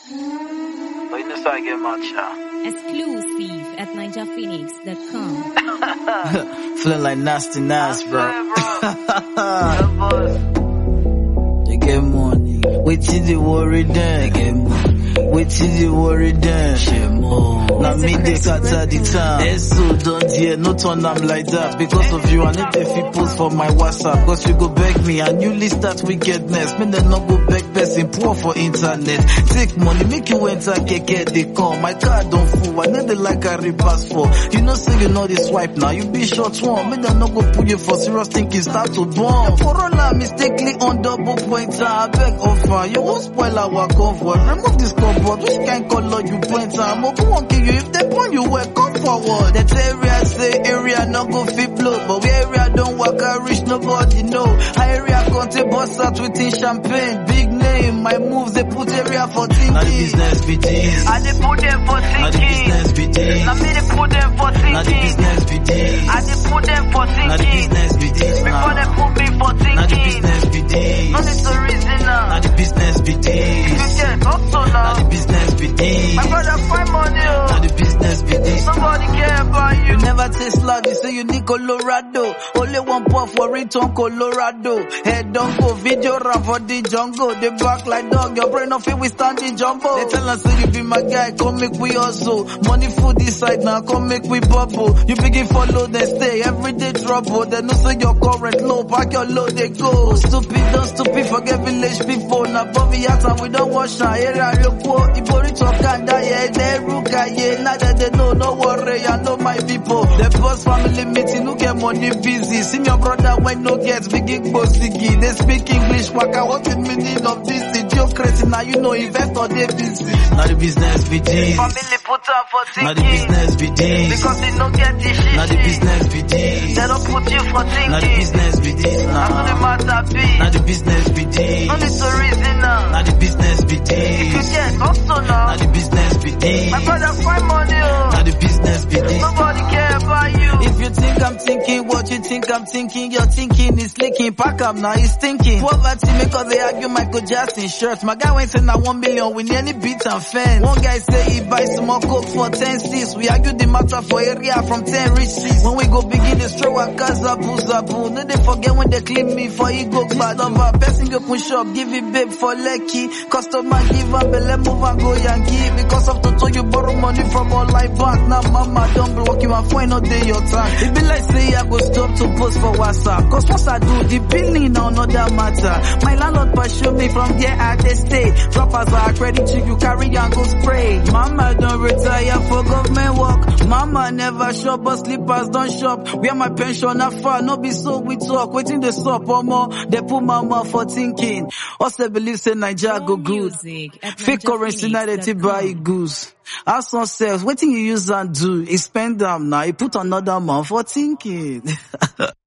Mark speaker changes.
Speaker 1: But you know so I get matcha.
Speaker 2: Exclusive at NigerPhoenix.com.
Speaker 3: Feeling like nasty nice, bro.
Speaker 1: Yeah, boss.
Speaker 3: They get money. Wait till they worry then. They get money. Wait till they worry then. Shit more. Now me they cut at the time. Yes, so don't hear no turn I'm like that. Because of you, I need if you post for my WhatsApp. Cause you go beg me and you list that wickedness. Me then not go beg person poor for internet. Take money, make you enter keke they come. My car don't fool. I need the like a repass for. You know say you know the swipe now. You be short one. Me then not go put you for serious thinking start to bomb. Corolla mistakenly on double pointer. I beg offer. You won't spoil our comfort. Remove this cupboard. Which kind color you point am? Who won't kill you if they point you well? Come forward. That area say area no go fit blow, but we area don't work out reach nobody know. Area contain bust out within champagne, big name. My moves they put area for thinking.
Speaker 1: Now the business be this.
Speaker 3: I they put them for thinking.
Speaker 1: Now the business be this.
Speaker 3: Now me they put them for thinking.
Speaker 1: Now the business be this.
Speaker 3: I they put them for thinking.
Speaker 1: Now the business be this.
Speaker 3: Before they put me for thinking.
Speaker 1: Now the business be this.
Speaker 3: No need to reason now.
Speaker 1: Now the business be this.
Speaker 3: You get up so now.
Speaker 1: Now the business be this.
Speaker 3: My brother find money.
Speaker 1: Now the business be this.
Speaker 3: Nobody care about you. You never taste loud, you say you need Colorado. Only one puff for return Colorado. Head don't go, video rap for the jungle. They back like dog, your brain off it, we stand in jumbo. They tell us say you be my guy, come make we hustle. Money food this side now, come make we bubble. You begin follow, then stay, everyday trouble. They know say your current low, pack your load, they go. Stupid, don't stupid, forget village people. Now Bobby and we don't wash our area, real poor. Ibori Chokanda, yeah, they ruka, yeah. Now that they know, no worry, I know my people. The boss family meeting, who get money busy. See your brother when no gets begin bossy. They speak English, waka, what the meaning of this? Idiocracy, now you know investor, they busy.
Speaker 1: Now the business be this.
Speaker 3: Family put up for thinking.
Speaker 1: Now the business be this.
Speaker 3: Because they don't get this shit.
Speaker 1: Now the business be this.
Speaker 3: They don't put you for thinking.
Speaker 1: Now the business be this.
Speaker 3: That's what the matter be.
Speaker 1: Now the business be this.
Speaker 3: No need to reason now.
Speaker 1: Now the business be
Speaker 3: If you
Speaker 1: this.
Speaker 3: get also now.
Speaker 1: Now the business be this.
Speaker 3: My brother find money.
Speaker 1: Now the business be this.
Speaker 3: Nobody care about you. If you think I'm thinking what you think I'm thinking, your thinking is leaking. Pack up now, he's thinking. Poverty because they argue Michael Jackson shirts. My guy went saying that 1 million with any beat and fence. One guy say he buys some more coke for 10 cents. We argue the matter for area from 10 rich seats. When we go begin the stroll at Kazabu Zabu. No they forget when they clean me for ego bad over. Person go push up, give it babe for Lekki. Customer give up, let move and go Yankee. Because of Toto you borrow money from all life bank. Now mama don't block you and find out day your time. It be like say I go stop to post for WhatsApp. Cause once I do, the billing now not that matter. My landlord pursue me from there at the stay. Droppers are credit to you, carry and go spray. Mama don't retire for government work. Mama never shop, but sleepers don't shop. Where my pension are far, no be so we talk. Waiting the stop or more, they put mama for thinking. Also believe say Nigeria go good. Fake currency now they buy goose. As some self, waiting you use and do, expend them now, you put another man for thinking.